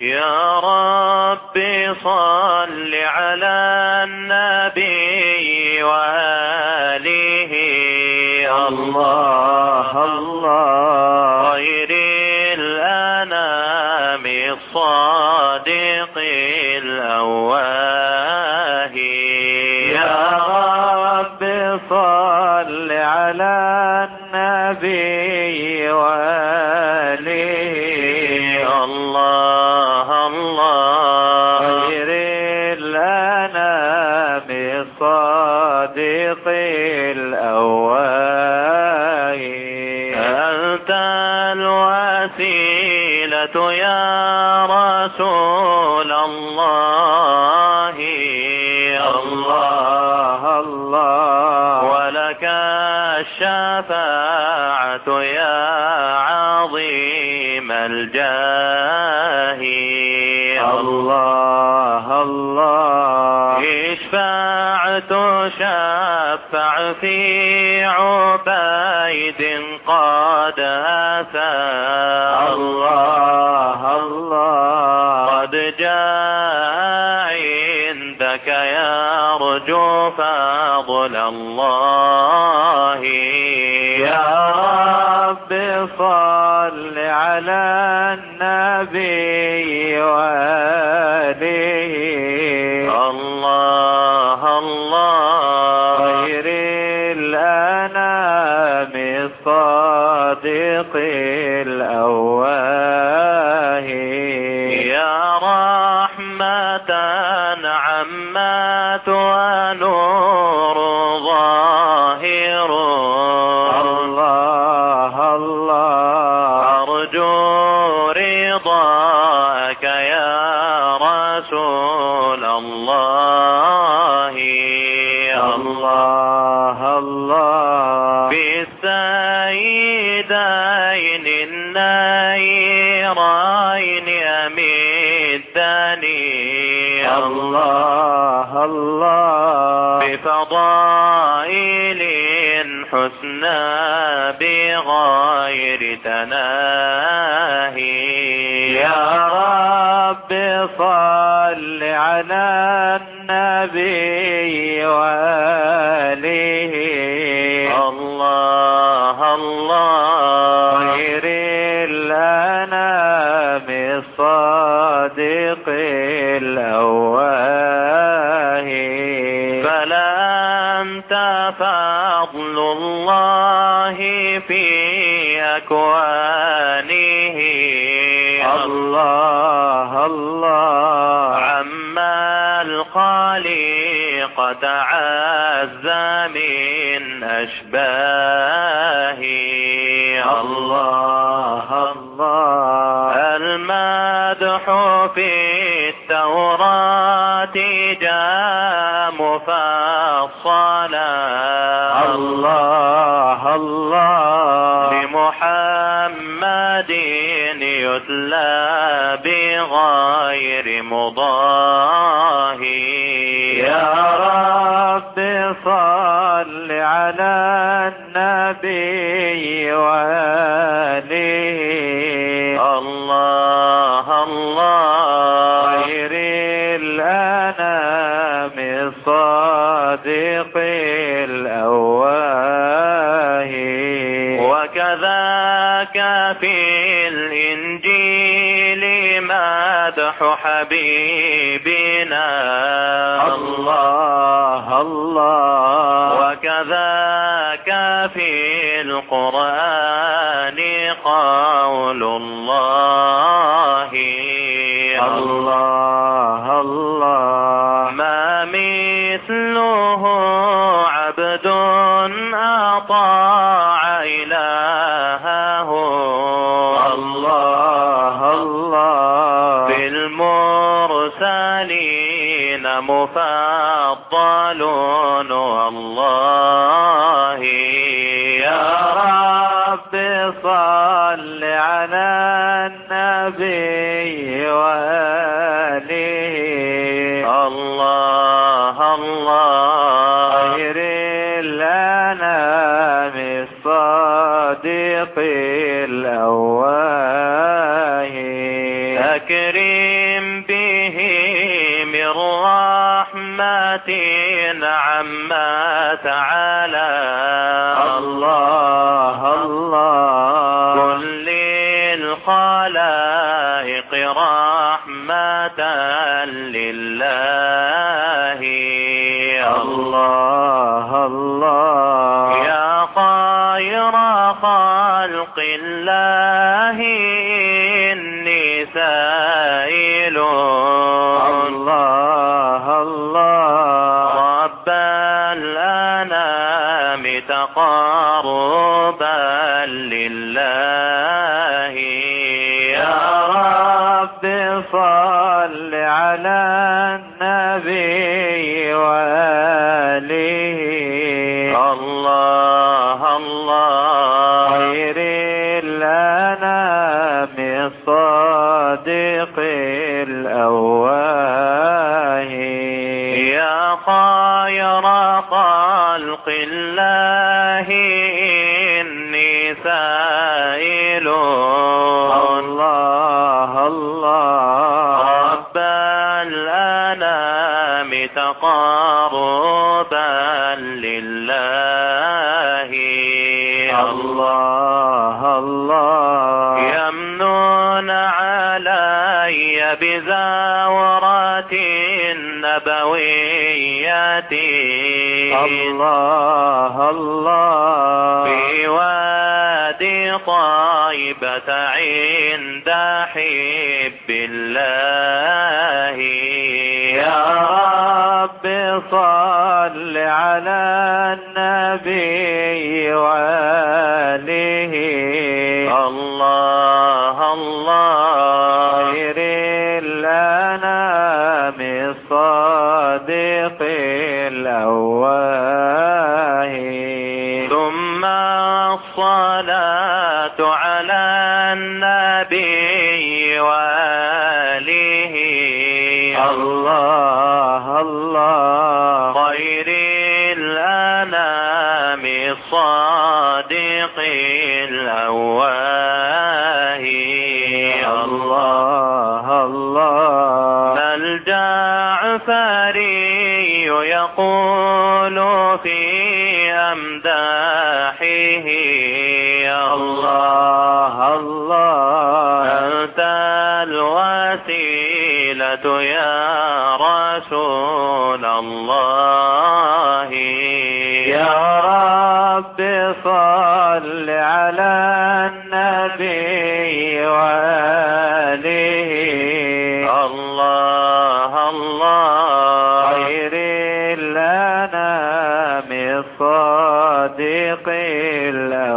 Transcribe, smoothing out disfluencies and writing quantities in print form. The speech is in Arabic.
يا رب صل على النبي وآله الله الله خير الأنام الصادق الأواه يا رب صل على النبي وآله الله الله خير الأنام الصادق الأواه أنت الوسيلة يا رسول الله الله الله ولك الشفاعة يا عظيم الجاه الله الله اشفع تشفع في عبيد قد أتى الله الله قد جاء عندك يرجو فضل الله يا رب صل على النبي وآله الله الله خير الأنام الصادق الأواه يا رحمة عمت ونور ظاهر الله الله أرجو رضاك يا رسول الله الله الله بالسيدين النيرين أمدني الله الله بفضائل حسنى بغير تناهي يا رب صل على النبي وآله الله الله خير الأنام الصادق الأواه فلا أنت فضل الله في أكوانه الله الله عما الخالق تعز من أشباه الله الله المدح في التوراة جاء مفصلا الله الله لمحمد يتلى بغير مضاهي يا رب صل على النبي وآله الله الله خير الأنام الصادق الأواه وكذاك في الإنجيل مدح حبيبنا الله الله وكذاك في القرآن قول الله الله الله ما مثله عبد أطاع إلهه الله الله بالمرسلين مفضل والله يا رب صل على النبي وآله الله الله خير الأنام الصادق الأواه أكرم به من رحمة عما تعالى الله الله كل الخلائق رحمة لله الله الله يا خير خلق الله إني سائل الله الله رب الأنام تقربا لله يا رب صل على النبي وآله الله الله خير الأنام الصادق الأواه يا خير خلق الله إني سائل الله الله رب الأنام تقربا لله الله الله يمنون علي بزورة النبوية الله الله في وادي طيبة عند حب الله يا رب صل على النبي وآله الله الله خير الأنام الصادق الأواه ثم الصلاة على النبي وآله الله الله خير الأنام الصادق الأواه الله الله الجعفري يقول في أمداحه الله الله أنت الوسيلة يا رسول الله يا رب صل على النبي وآله الله الله خير الأنام الصادق الأواه